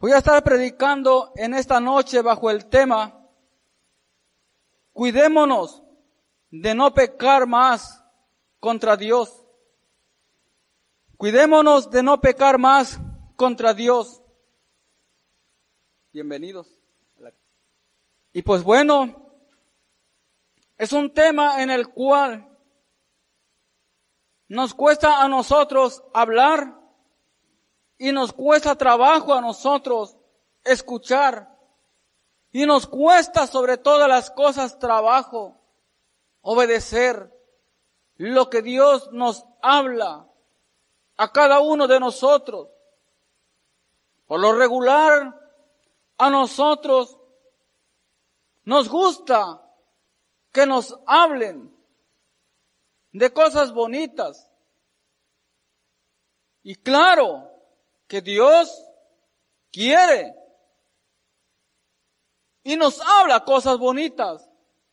Voy a estar predicando en esta noche bajo el tema: cuidémonos de no pecar más contra Dios. Cuidémonos de no pecar más contra Dios. Bienvenidos. Y pues bueno, es un tema en el cual nos cuesta a nosotros hablar y nos cuesta trabajo a nosotros escuchar y nos cuesta sobre todas las cosas trabajo obedecer lo que Dios nos habla a cada uno de nosotros. Por lo regular, a nosotros nos gusta que nos hablen de cosas bonitas. Y claro que Dios quiere y nos habla cosas bonitas.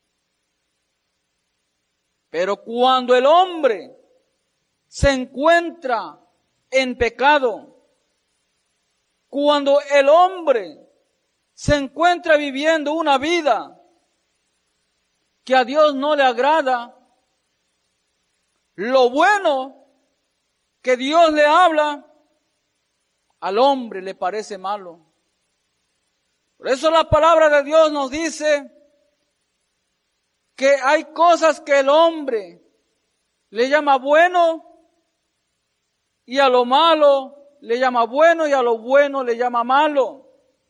Pero cuando el hombre se encuentra en pecado, cuando el hombre se encuentra viviendo una vida que a Dios no le agrada, lo bueno que Dios le habla, al hombre le parece malo. Por eso la palabra de Dios nos dice que hay cosas que el hombre le llama bueno y a lo malo le llama bueno y a lo bueno le llama malo.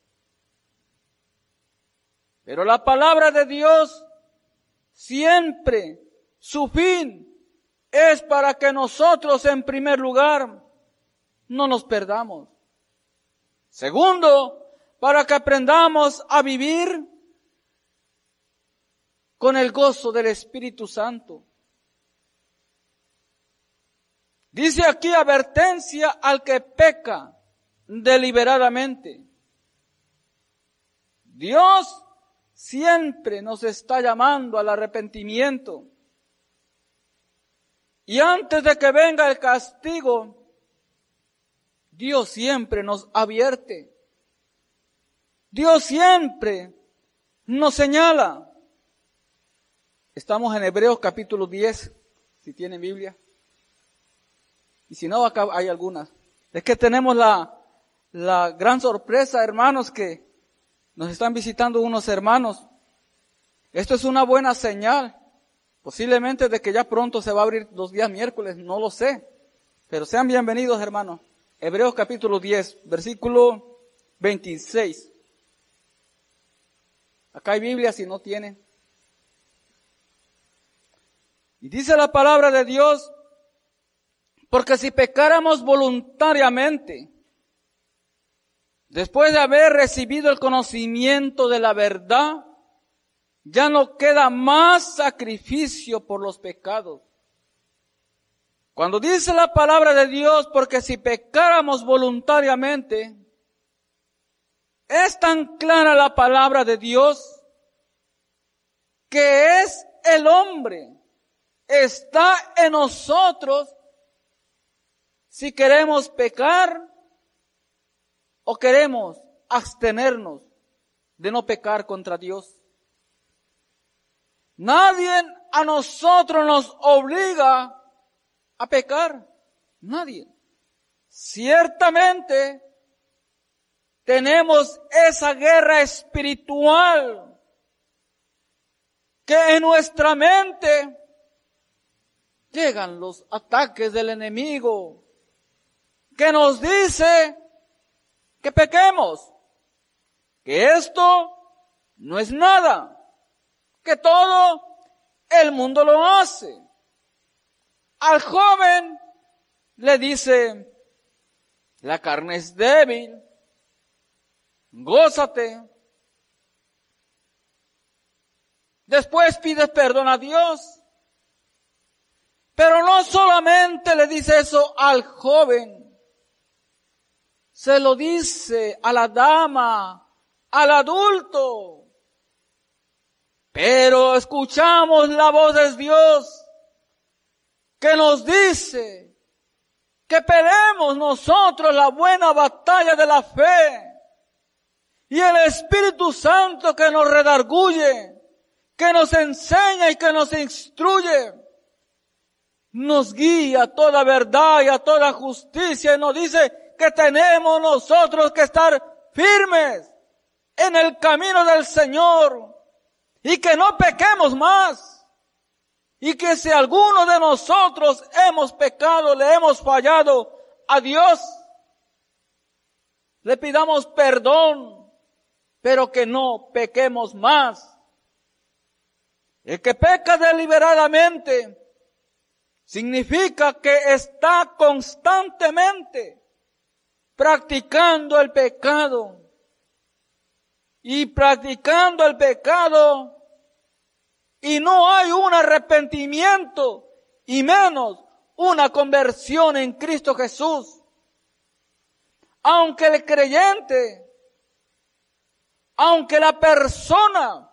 Pero la palabra de Dios siempre, su fin es para que nosotros en primer lugar no nos perdamos. Segundo, para que aprendamos a vivir con el gozo del Espíritu Santo. Dice aquí: advertencia al que peca deliberadamente. Dios siempre nos está llamando al arrepentimiento. Y antes de que venga el castigo, Dios siempre nos advierte. Dios siempre nos señala. Estamos en Hebreos capítulo 10, si tienen Biblia. Y si no, acá hay algunas. Es que tenemos la gran sorpresa, hermanos, que nos están visitando unos hermanos. Esto es una buena señal. Posiblemente de que ya pronto se va a abrir los días miércoles, no lo sé. Pero sean bienvenidos, hermanos. Hebreos capítulo 10, versículo 26. Acá hay Biblia si no tienen. Y dice la palabra de Dios: porque si pecáramos voluntariamente, después de haber recibido el conocimiento de la verdad, ya no queda más sacrificio por los pecados. Cuando dice la palabra de Dios, porque si pecáramos voluntariamente, es tan clara la palabra de Dios que es el hombre, está en nosotros si queremos pecar o queremos abstenernos de no pecar contra Dios. Nadie a nosotros nos obliga a pecar. Nadie. Ciertamente tenemos esa guerra espiritual que en nuestra mente llegan los ataques del enemigo que nos dice que pequemos, que esto no es nada, que todo el mundo lo hace. Al joven le dice: la carne es débil, gózate. Después pides perdón a Dios. Pero no solamente le dice eso al joven, se lo dice a la dama, al adulto. Pero escuchamos la voz de Dios que nos dice que peleemos nosotros la buena batalla de la fe, Y el Espíritu Santo que nos redarguye, que nos enseña y que nos instruye, nos guía a toda verdad y a toda justicia y nos dice que tenemos nosotros que estar firmes en el camino del Señor y que no pequemos más. Y que si alguno de nosotros hemos pecado, le hemos fallado a Dios, le pidamos perdón, pero que no pequemos más. El que peca deliberadamente significa que está constantemente practicando el pecado. Y practicando el pecado, y no hay un arrepentimiento, y menos una conversión en Cristo Jesús. Aunque el creyente, aunque la persona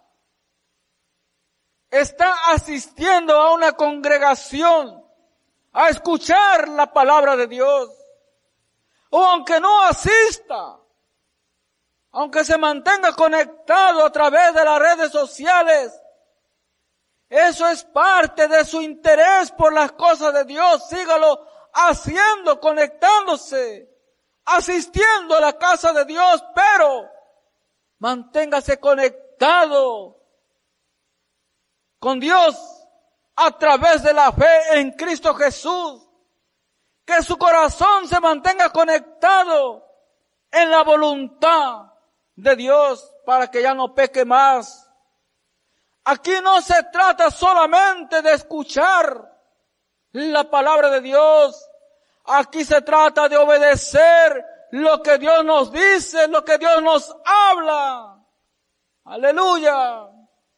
está asistiendo a una congregación a escuchar la palabra de Dios, o aunque no asista, aunque se mantenga conectado a través de las redes sociales, eso es parte de su interés por las cosas de Dios. Sígalo haciendo, conectándose, asistiendo a la casa de Dios, pero manténgase conectado con Dios a través de la fe en Cristo Jesús. Que su corazón se mantenga conectado en la voluntad de Dios para que ya no peque más. Aquí no se trata solamente de escuchar la palabra de Dios. Aquí se trata de obedecer lo que Dios nos dice, lo que Dios nos habla. Aleluya.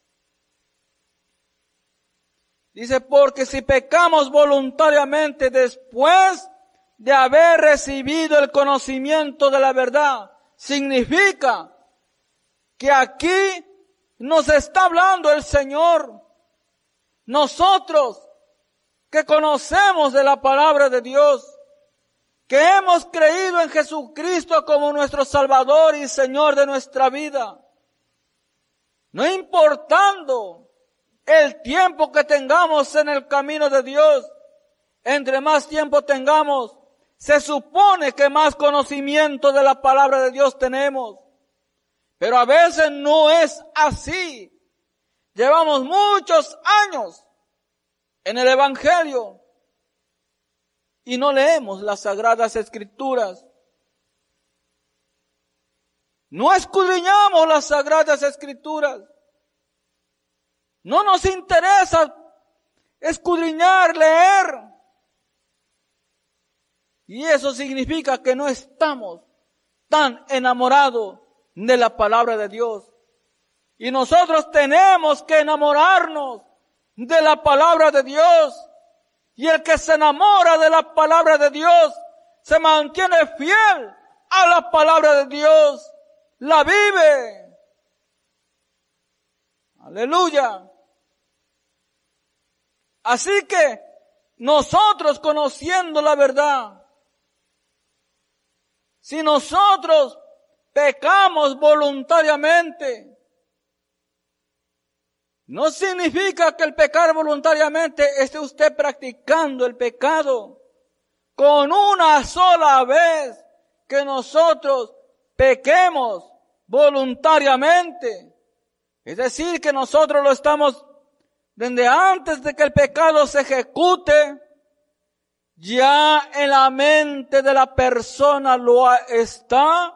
Dice, porque si pecamos voluntariamente después de haber recibido el conocimiento de la verdad, significa que aquí nos está hablando el Señor. Nosotros que conocemos de la palabra de Dios, que hemos creído en Jesucristo como nuestro Salvador y Señor de nuestra vida, no importando el tiempo que tengamos en el camino de Dios, entre más tiempo tengamos, se supone que más conocimiento de la palabra de Dios tenemos. Pero a veces no es así. Llevamos muchos años en el Evangelio y no leemos las Sagradas Escrituras. No escudriñamos las Sagradas Escrituras. No nos interesa escudriñar, leer. Y eso significa que no estamos tan enamorados de la palabra de Dios. Y nosotros tenemos que enamorarnos de la palabra de Dios. Y el que se enamora de la palabra de Dios se mantiene fiel a la palabra de Dios. La vive. Aleluya. Así que nosotros conociendo la verdad, si nosotros pecamos voluntariamente, no significa que el pecar voluntariamente esté usted practicando el pecado. Con una sola vez que nosotros pequemos voluntariamente, es decir, que nosotros lo estamos desde antes de que el pecado se ejecute, ya en la mente de la persona lo está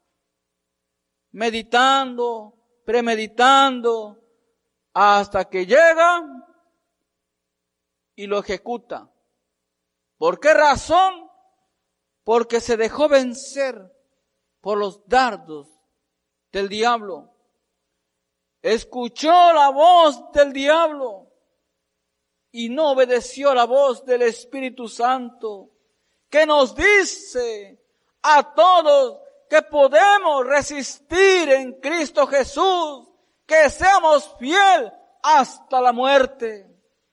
meditando, premeditando, hasta que llega y lo ejecuta. ¿Por qué razón? Porque se dejó vencer por los dardos del diablo. Escuchó la voz del diablo y no obedeció la voz del Espíritu Santo, que nos dice a todos que podemos resistir en Cristo Jesús, que seamos fieles hasta la muerte.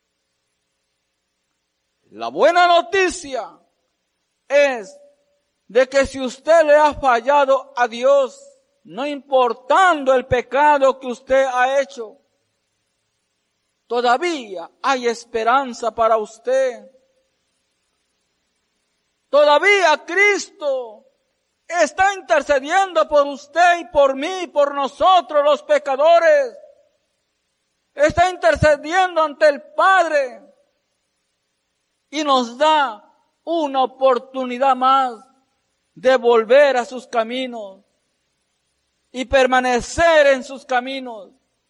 La buena noticia es de que si usted le ha fallado a Dios, no importando el pecado que usted ha hecho, todavía hay esperanza para usted. Todavía Cristo está intercediendo por usted y por mí, por nosotros los pecadores. Está intercediendo ante el Padre y nos da una oportunidad más de volver a sus caminos y permanecer en sus caminos.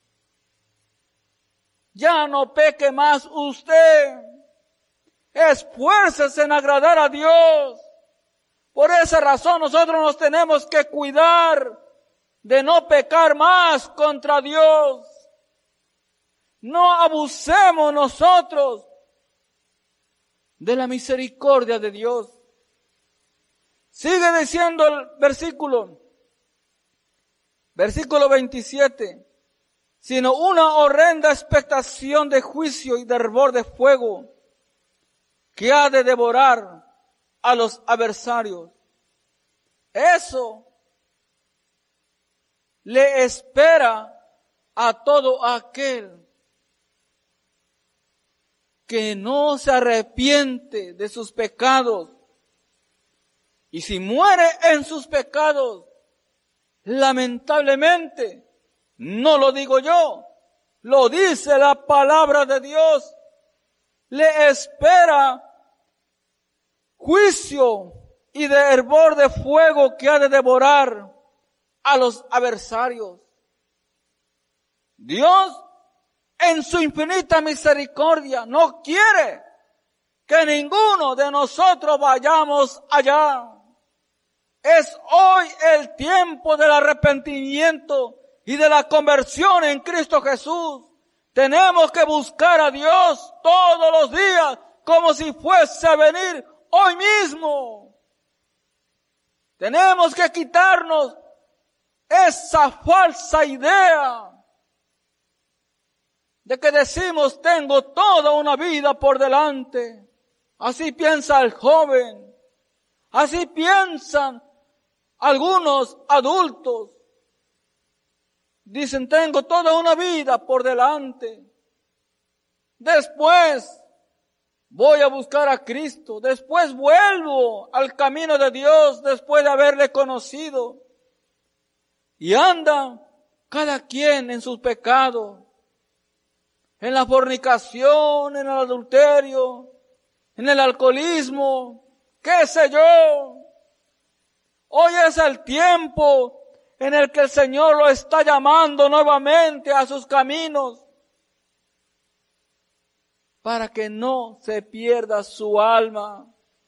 Ya no peque más usted. Esfuércese en agradar a Dios. Por esa razón nosotros nos tenemos que cuidar de no pecar más contra Dios. No abusemos nosotros de la misericordia de Dios. Sigue diciendo el versículo 27, sino una horrenda expectación de juicio y de hervor de fuego que ha de devorar a los adversarios. Eso le espera a todo aquel que no se arrepiente de sus pecados. Y si muere en sus pecados, lamentablemente, no lo digo yo, lo dice la palabra de Dios, le espera juicio y de hervor de fuego que ha de devorar a los adversarios. Dios, en su infinita misericordia, no quiere que ninguno de nosotros vayamos allá. Es hoy el tiempo del arrepentimiento y de la conversión en Cristo Jesús. Tenemos que buscar a Dios todos los días como si fuese a venir hoy mismo. Tenemos que quitarnos esa falsa idea de que decimos tengo toda una vida por delante. Así piensa el joven, así piensan algunos adultos. Dicen tengo toda una vida por delante. Después voy a buscar a Cristo. Después vuelvo al camino de Dios después de haberle conocido. Y anda cada quien en sus pecados. En la fornicación, en el adulterio, en el alcoholismo, qué sé yo. Hoy es el tiempo en el que el Señor lo está llamando nuevamente a sus caminos para que no se pierda su alma.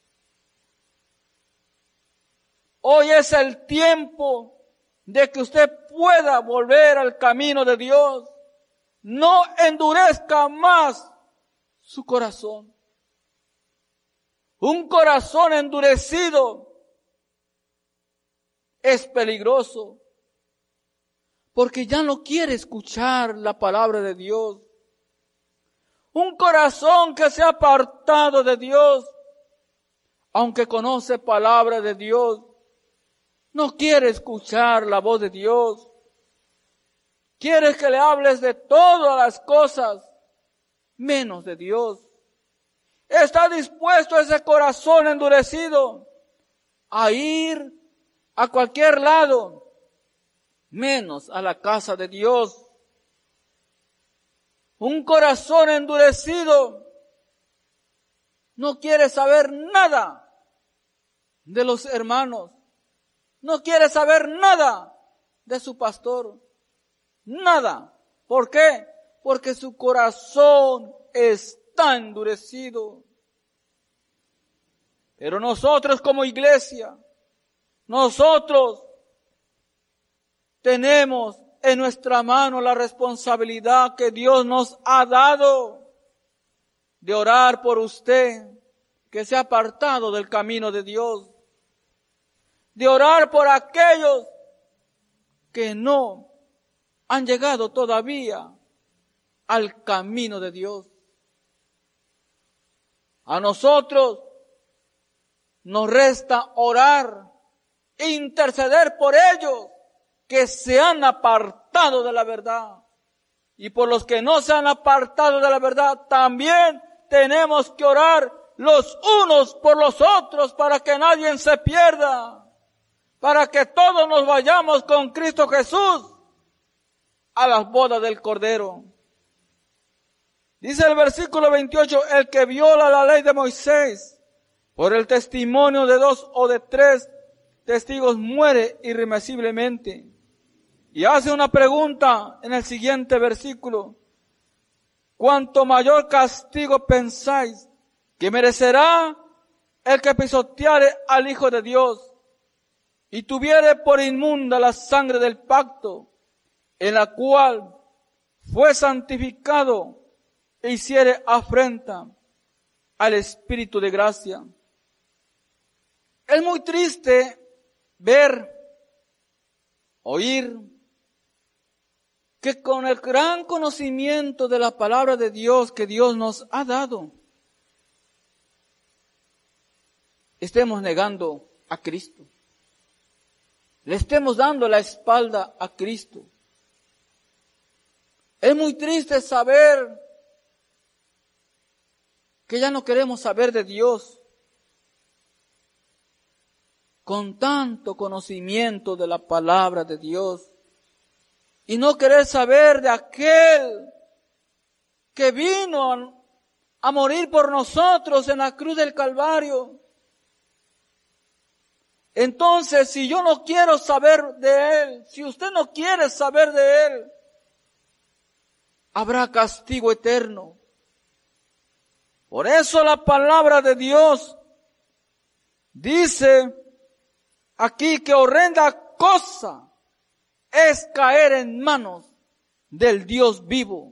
Hoy es el tiempo de que usted pueda volver al camino de Dios. No endurezca más su corazón. Un corazón endurecido es peligroso porque ya no quiere escuchar la palabra de Dios. Un corazón que se ha apartado de Dios, aunque conoce palabra de Dios, no quiere escuchar la voz de Dios. Quiere que le hables de todas las cosas, menos de Dios. Está dispuesto ese corazón endurecido a ir a cualquier lado, menos a la casa de Dios. Un corazón endurecido no quiere saber nada de los hermanos, no quiere saber nada de su pastor, nada. ¿Por qué? Porque su corazón está endurecido. Pero nosotros como iglesia, nosotros tenemos en nuestra mano la responsabilidad que Dios nos ha dado de orar por usted que se ha apartado del camino de Dios, de orar por aquellos que no han llegado todavía al camino de Dios. A nosotros nos resta orar e interceder por ellos que se han apartado de la verdad. Y por los que no se han apartado de la verdad, también tenemos que orar los unos por los otros para que nadie se pierda, para que todos nos vayamos con Cristo Jesús a las bodas del Cordero. Dice el versículo 28, el que viola la ley de Moisés por el testimonio de 2 o de 3 testigos muere irremisiblemente. Y hace una pregunta en el siguiente versículo. ¿Cuánto mayor castigo pensáis que merecerá el que pisoteare al Hijo de Dios y tuviere por inmunda la sangre del pacto, en la cual fue santificado e hiciere afrenta al Espíritu de gracia? Es muy triste ver, oír, que con el gran conocimiento de la palabra de Dios que Dios nos ha dado, estemos negando a Cristo. Le estemos dando la espalda a Cristo. Es muy triste saber que ya no queremos saber de Dios. Con tanto conocimiento de la palabra de Dios. Y no querer saber de aquel que vino a morir por nosotros en la cruz del Calvario. Entonces, si yo no quiero saber de Él, si usted no quiere saber de Él, habrá castigo eterno. Por eso la palabra de Dios dice aquí que horrenda cosa es caer en manos del Dios vivo.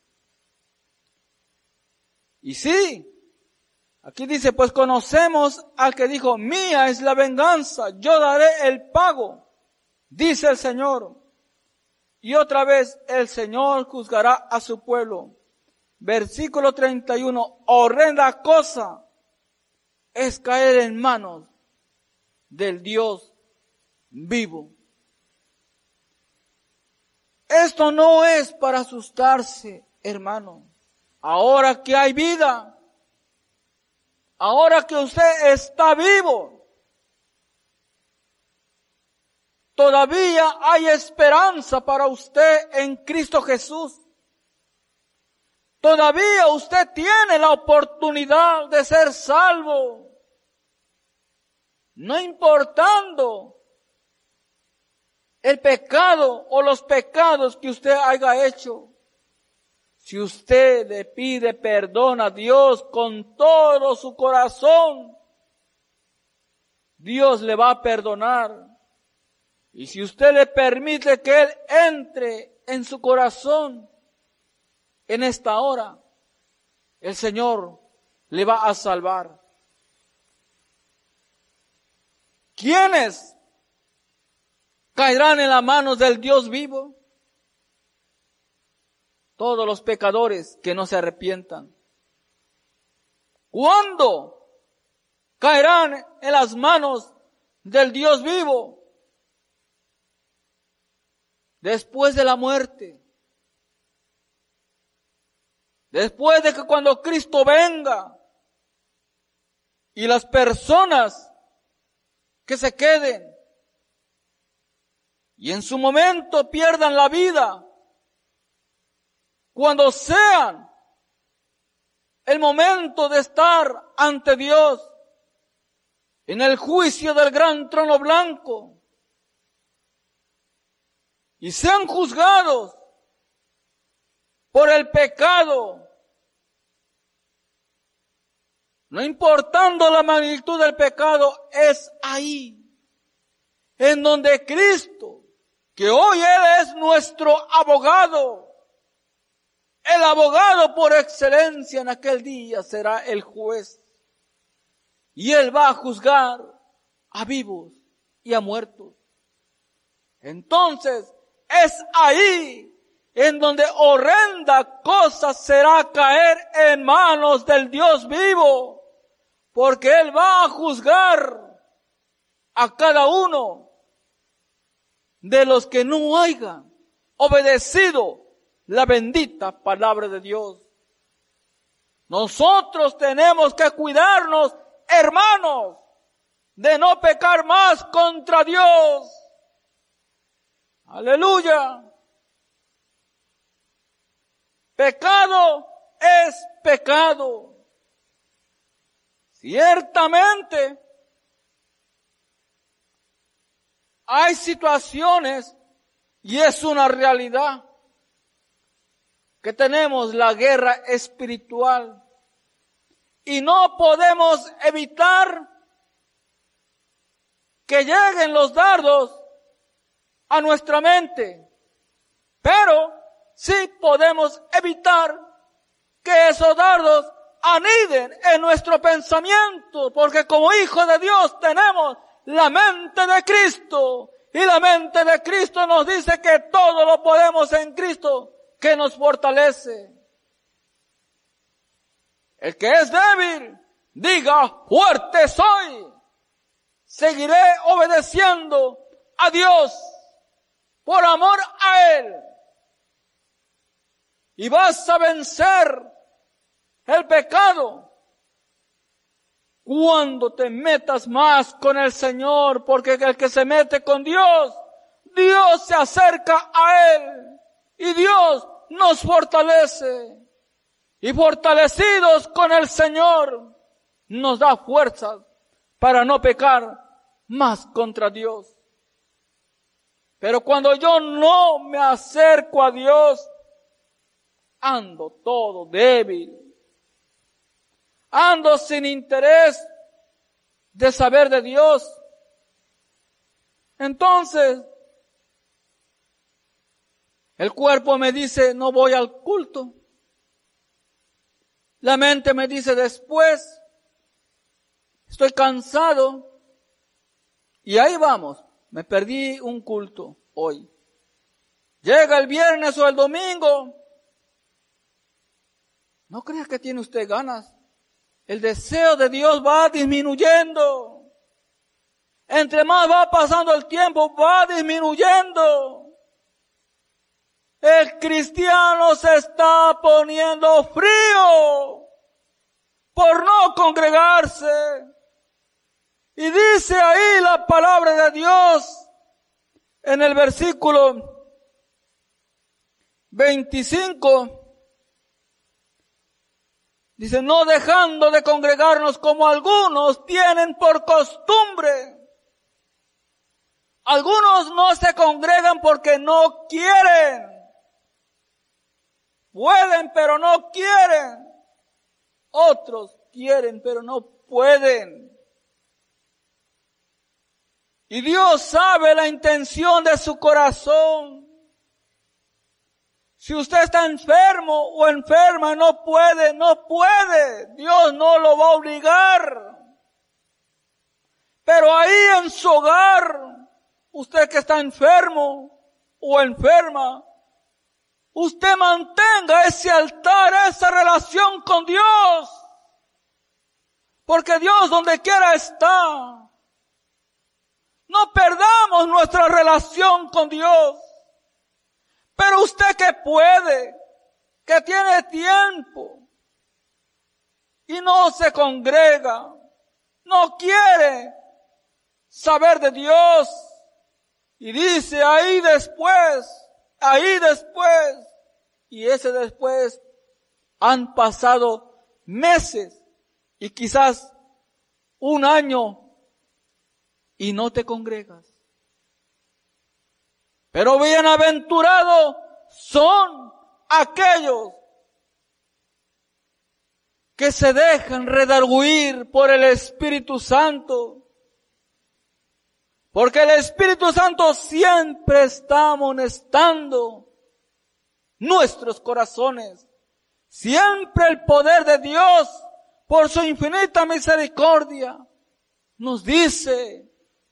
Y sí, aquí dice, pues conocemos al que dijo, mía es la venganza, yo daré el pago, dice el Señor. Y otra vez el Señor juzgará a su pueblo. Versículo 31, horrenda cosa es caer en manos del Dios vivo. Esto no es para asustarse, hermano. Ahora que hay vida, ahora que usted está vivo, todavía hay esperanza para usted en Cristo Jesús. Todavía usted tiene la oportunidad de ser salvo. No importando el pecado o los pecados que usted haya hecho. Si usted le pide perdón a Dios con todo su corazón, Dios le va a perdonar. Y si usted le permite que Él entre en su corazón en esta hora, el Señor le va a salvar. ¿Quiénes caerán en las manos del Dios vivo? Todos los pecadores que no se arrepientan. ¿Cuándo caerán en las manos del Dios vivo? Después de la muerte. Después de que cuando Cristo venga y las personas que se queden y en su momento pierdan la vida, cuando sean el momento de estar ante Dios en el juicio del gran trono blanco y sean juzgados por el pecado, no importando la magnitud del pecado, es ahí en donde Cristo, que hoy Él es nuestro abogado, el abogado por excelencia en aquel día será el juez. Y Él va a juzgar a vivos y a muertos. Entonces, es ahí en donde horrenda cosa será caer en manos del Dios vivo, porque Él va a juzgar a cada uno de los que no hayan obedecido la bendita palabra de Dios. Nosotros tenemos que cuidarnos, hermanos, de no pecar más contra Dios. Aleluya. Pecado es pecado. Ciertamente, hay situaciones, y es una realidad, que tenemos la guerra espiritual y no podemos evitar que lleguen los dardos a nuestra mente, pero sí podemos evitar que esos dardos aniden en nuestro pensamiento, porque como hijos de Dios tenemos la mente de Cristo, y la mente de Cristo nos dice que todo lo podemos en Cristo, que nos fortalece. El que es débil, diga, fuerte soy. Seguiré obedeciendo a Dios por amor a Él. Y vas a vencer el pecado cuando te metas más con el Señor, porque el que se mete con Dios, Dios se acerca a Él. Y Dios nos fortalece. Y fortalecidos con el Señor, nos da fuerzas para no pecar más contra Dios. Pero cuando yo no me acerco a Dios, ando todo débil. Ando sin interés de saber de Dios. Entonces, el cuerpo me dice, no voy al culto. La mente me dice, después, estoy cansado. Y ahí vamos, me perdí un culto hoy. Llega el viernes o el domingo. No crea que tiene usted ganas. El deseo de Dios va disminuyendo. Entre más va pasando el tiempo, va disminuyendo. El cristiano se está poniendo frío por no congregarse. Y dice ahí la palabra de Dios en el versículo 25. Dice, no dejando de congregarnos como algunos tienen por costumbre. Algunos no se congregan porque no quieren. Pueden, pero no quieren. Otros quieren, pero no pueden. Y Dios sabe la intención de su corazón. Si usted está enfermo o enferma, no puede. Dios no lo va a obligar. Pero ahí en su hogar, usted que está enfermo o enferma, usted mantenga ese altar, esa relación con Dios. Porque Dios donde quiera está. No perdamos nuestra relación con Dios. Pero usted que puede, que tiene tiempo y no se congrega, no quiere saber de Dios, y dice ahí después, y ese después han pasado meses y quizás un año y no te congregas. Pero bienaventurados son aquellos que se dejan redarguir por el Espíritu Santo. Porque el Espíritu Santo siempre está amonestando nuestros corazones. Siempre el poder de Dios, por su infinita misericordia, nos dice,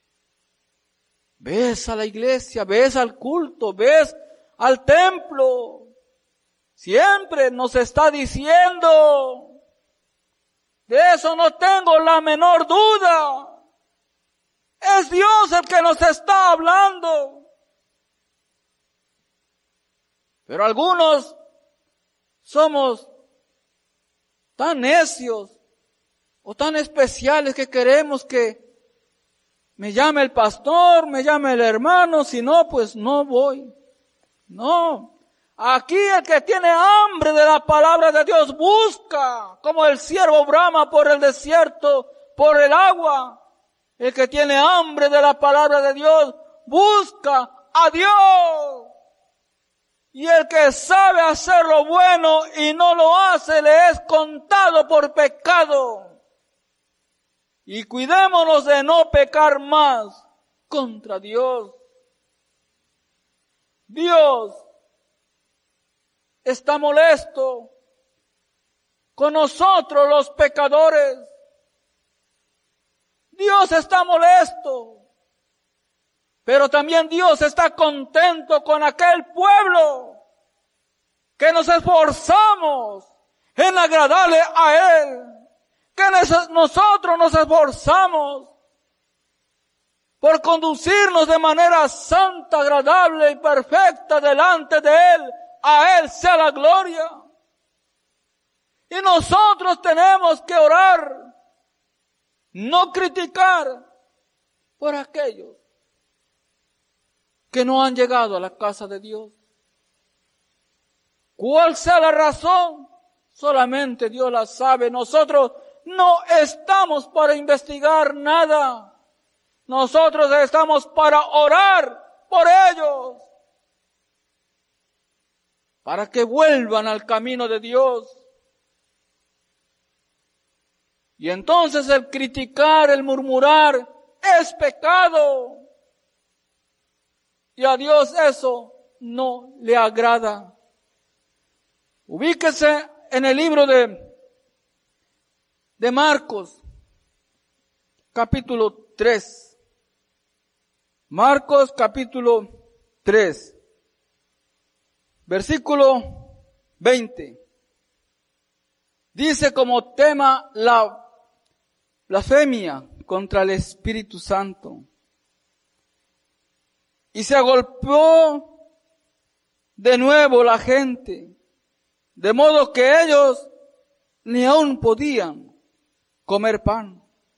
ves a la iglesia, ves al culto, ves al templo. Siempre nos está diciendo, de eso no tengo la menor duda. Es Dios el que nos está hablando. Pero algunos somos tan necios o tan especiales que queremos que me llame el pastor, me llame el hermano, si no, pues no voy. No. Aquí el que tiene hambre de la palabra de Dios busca, como el ciervo brama por el desierto, por el agua. El que tiene hambre de la palabra de Dios busca a Dios. Y el que sabe hacer lo bueno y no lo hace, le es contado por pecado. Y cuidémonos de no pecar más contra Dios. Dios está molesto con nosotros los pecadores. Dios está molesto. Pero también Dios está contento con aquel pueblo que nos esforzamos en agradarle a Él. Que nosotros nos esforzamos por conducirnos de manera santa, agradable y perfecta delante de Él. A Él sea la gloria. Y nosotros tenemos que orar, no criticar por aquellos que no han llegado a la casa de Dios. ¿Cuál sea la razón? Solamente Dios la sabe. Nosotros no estamos para investigar nada. Nosotros estamos para orar por ellos, para que vuelvan al camino de Dios. Y entonces el criticar, el murmurar, es pecado. Y a Dios eso no le agrada. Ubíquese en el libro de Marcos, capítulo 3. Marcos, capítulo 3, versículo 20. Dice como tema la blasfemia contra el Espíritu Santo. Y se agolpó de nuevo la gente, de modo que ellos ni aún podían comer pan.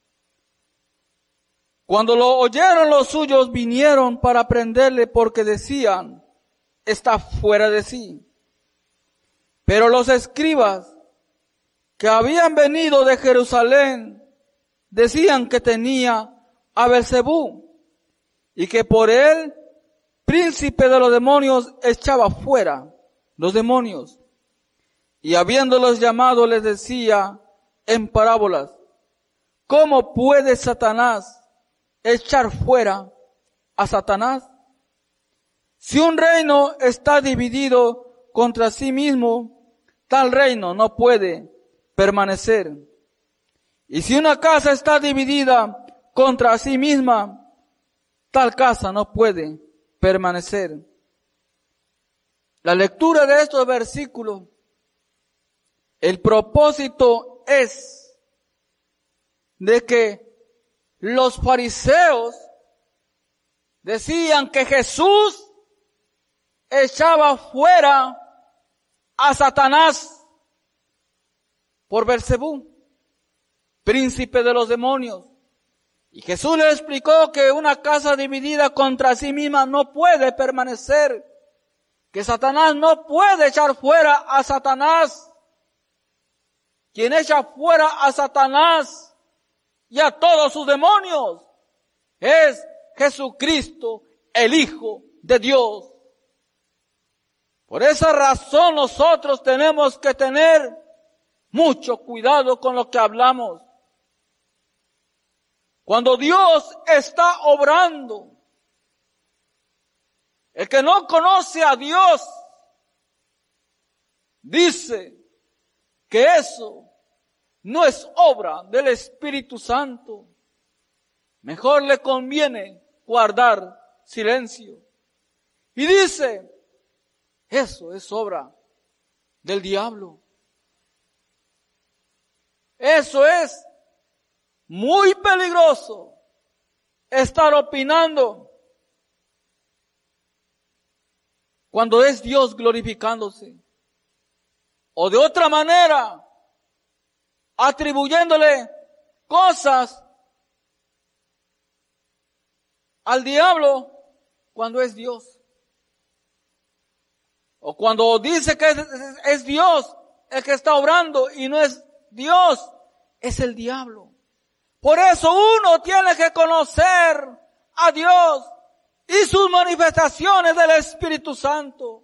Cuando lo oyeron los suyos, vinieron para prenderle porque decían, está fuera de sí. Pero los escribas que habían venido de Jerusalén decían que tenía a Beelzebú y que por él, príncipe de los demonios, echaba fuera los demonios. Y habiéndolos llamado les decía en parábolas, ¿cómo puede Satanás echar fuera a Satanás? Si un reino está dividido contra sí mismo, tal reino no puede permanecer. Y si una casa está dividida contra sí misma, tal casa no puede permanecer. La lectura de estos versículos, el propósito es de que los fariseos decían que Jesús echaba fuera a Satanás por Beelzebú, príncipe de los demonios. Y Jesús le explicó que una casa dividida contra sí misma no puede permanecer, que Satanás no puede echar fuera a Satanás. Quien echa fuera a Satanás y a todos sus demonios es Jesucristo, el Hijo de Dios. Por esa razón nosotros tenemos que tener mucho cuidado con lo que hablamos. Cuando Dios está obrando, el que no conoce a Dios dice que eso no es obra del Espíritu Santo. Mejor le conviene guardar silencio. Y dice, eso es obra del diablo. Eso es muy peligroso, estar opinando cuando es Dios glorificándose. O de otra manera, atribuyéndole cosas al diablo cuando es Dios. O cuando dice que es Dios el que está obrando y no es Dios, es el diablo. Por eso uno tiene que conocer a Dios y sus manifestaciones del Espíritu Santo.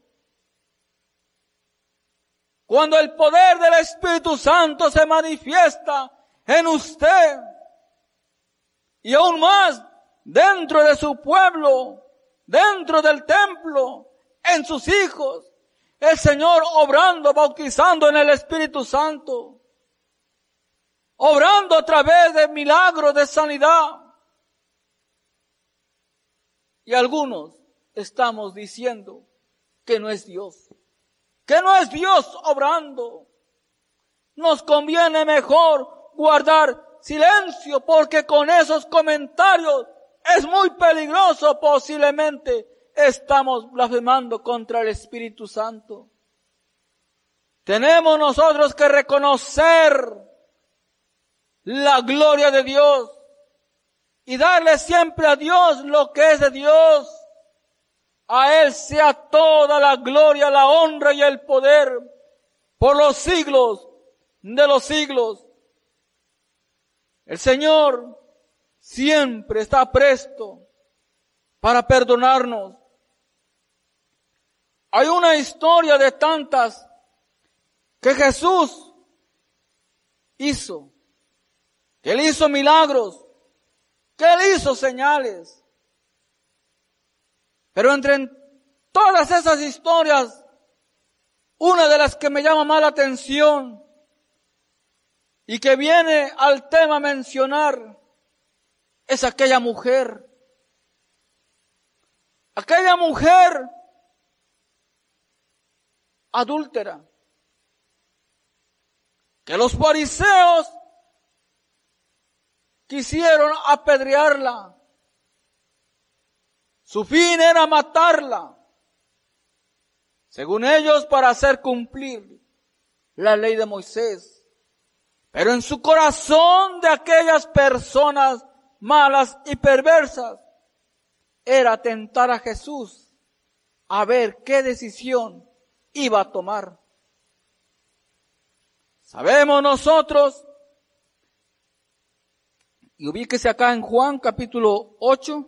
Cuando el poder del Espíritu Santo se manifiesta en usted y aún más dentro de su pueblo, dentro del templo, en sus hijos, el Señor obrando, bautizando en el Espíritu Santo, obrando a través de milagros de sanidad. Y algunos estamos diciendo que no es Dios, que no es Dios obrando. Nos conviene mejor guardar silencio, porque con esos comentarios es muy peligroso. Posiblemente estamos blasfemando contra el Espíritu Santo. Tenemos nosotros que reconocer la gloria de Dios y darle siempre a Dios lo que es de Dios. A Él sea toda la gloria, la honra y el poder por los siglos de los siglos. El Señor siempre está presto para perdonarnos. Hay una historia de tantas que Jesús hizo, que Él hizo milagros, que Él hizo señales. Pero entre todas esas historias, una de las que me llama más la atención y que viene al tema a mencionar es aquella mujer. Aquella mujer adúltera, que los fariseos quisieron apedrearla. Su fin era matarla, según ellos, para hacer cumplir la ley de Moisés. Pero en su corazón de aquellas personas malas y perversas era tentar a Jesús a ver qué decisión iba a tomar. Sabemos nosotros, y ubíquese acá en Juan capítulo 8,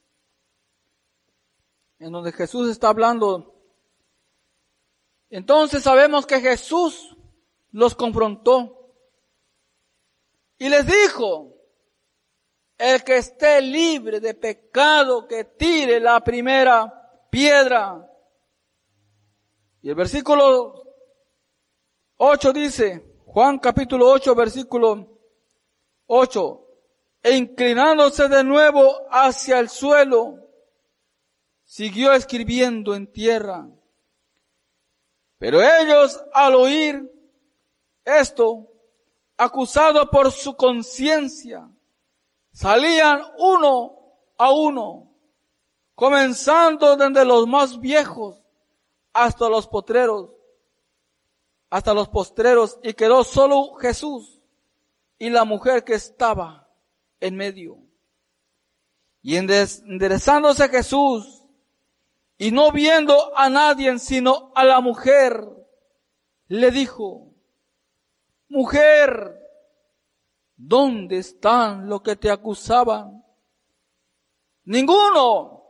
en donde Jesús está hablando. Entonces sabemos que Jesús los confrontó y les dijo: el que esté libre de pecado, que tire la primera piedra. Y el versículo 8 dice, Juan capítulo 8, versículo 8, e inclinándose de nuevo hacia el suelo, siguió escribiendo en tierra. Pero ellos, al oír esto, acusados por su conciencia, salían uno a uno, comenzando desde los más viejos hasta los postreros, y quedó solo Jesús y la mujer que estaba en medio. Y enderezándose Jesús, y no viendo a nadie sino a la mujer, le dijo: mujer, ¿dónde están los que te acusaban? Ninguno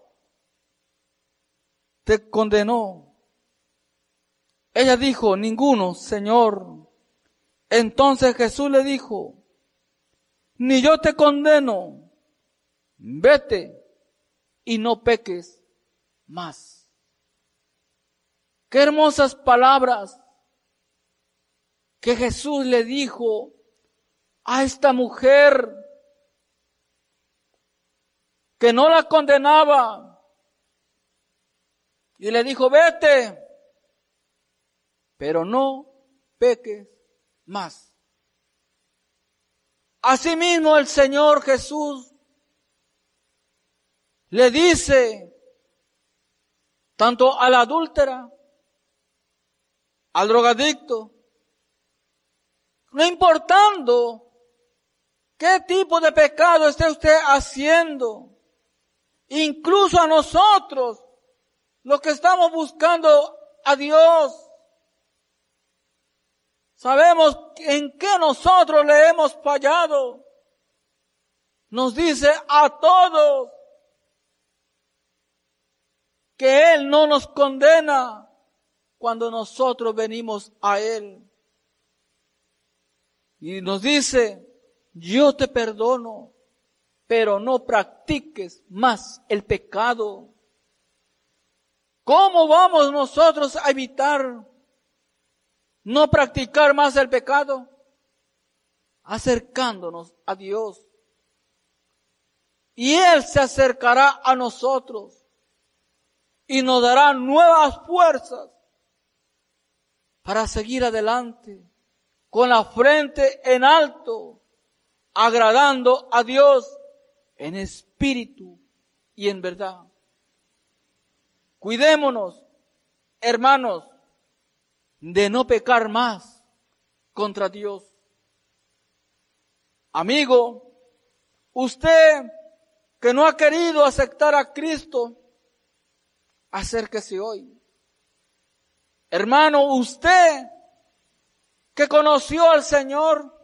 te condenó. Ella dijo: ninguno, Señor. Entonces Jesús le dijo: ni yo te condeno, vete y no peques más. Qué hermosas palabras que Jesús le dijo a esta mujer, que no la condenaba, y le dijo: vete, pero no peques más. Asimismo el Señor Jesús le dice tanto a la adúltera, al drogadicto, no importando qué tipo de pecado esté usted haciendo, incluso a nosotros, los que estamos buscando a Dios, sabemos en qué nosotros le hemos fallado. Nos dice a todos que Él no nos condena cuando nosotros venimos a Él. Y nos dice, yo te perdono, pero no practiques más el pecado. ¿Cómo vamos nosotros a evitar no practicar más el pecado? Acercándonos a Dios. Y Él se acercará a nosotros y nos dará nuevas fuerzas para seguir adelante con la frente en alto, agradando a Dios en espíritu y en verdad. Cuidémonos, hermanos, de no pecar más contra Dios. Amigo, usted que no ha querido aceptar a Cristo, acérquese hoy. Hermano, usted que conoció al Señor,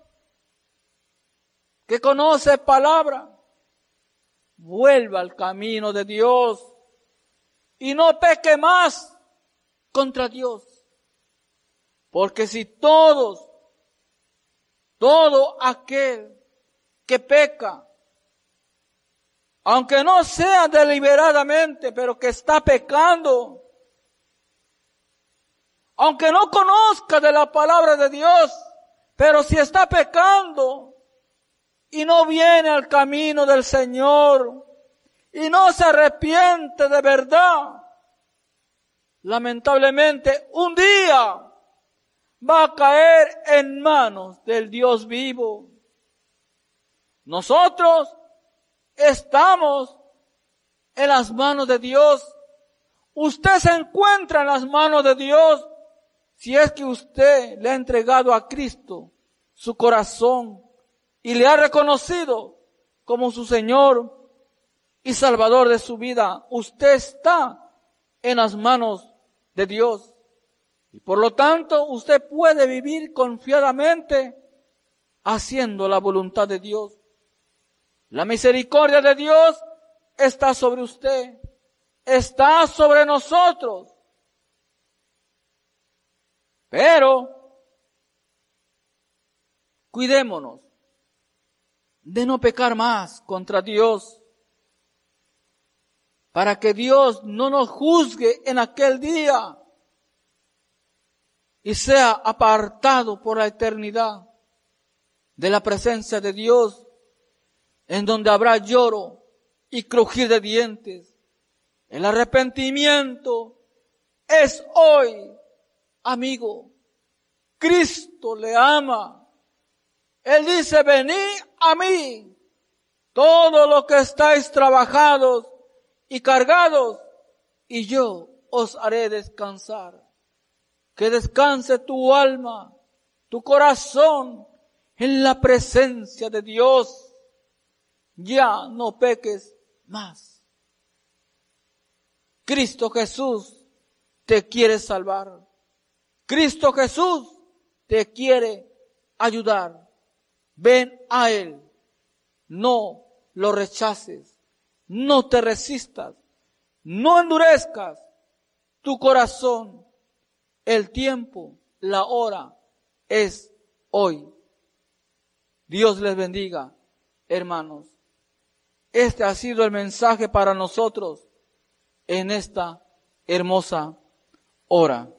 que conoce palabra, vuelva al camino de Dios y no peque más contra Dios. Porque si todo aquel que peca, aunque no sea deliberadamente, pero que está pecando, aunque no conozca de la palabra de Dios, pero si está pecando y no viene al camino del Señor y no se arrepiente de verdad, lamentablemente un día va a caer en manos del Dios vivo. Nosotros estamos en las manos de Dios. Usted se encuentra en las manos de Dios si es que usted le ha entregado a Cristo su corazón y le ha reconocido como su Señor y Salvador de su vida. Usted está en las manos de Dios. Y por lo tanto, usted puede vivir confiadamente haciendo la voluntad de Dios. La misericordia de Dios está sobre usted, está sobre nosotros. Pero, cuidémonos de no pecar más contra Dios, para que Dios no nos juzgue en aquel día y sea apartado por la eternidad de la presencia de Dios, en donde habrá lloro y crujir de dientes. El arrepentimiento es hoy, amigo. Cristo le ama. Él dice, venid a mí, todos los que estáis trabajados y cargados, y yo os haré descansar. Que descanse tu alma, tu corazón en la presencia de Dios. Ya no peques más. Cristo Jesús te quiere salvar. Cristo Jesús te quiere ayudar. Ven a Él. No lo rechaces. No te resistas. No endurezcas tu corazón. El tiempo, la hora es hoy. Dios les bendiga, hermanos. Este ha sido el mensaje para nosotros en esta hermosa hora.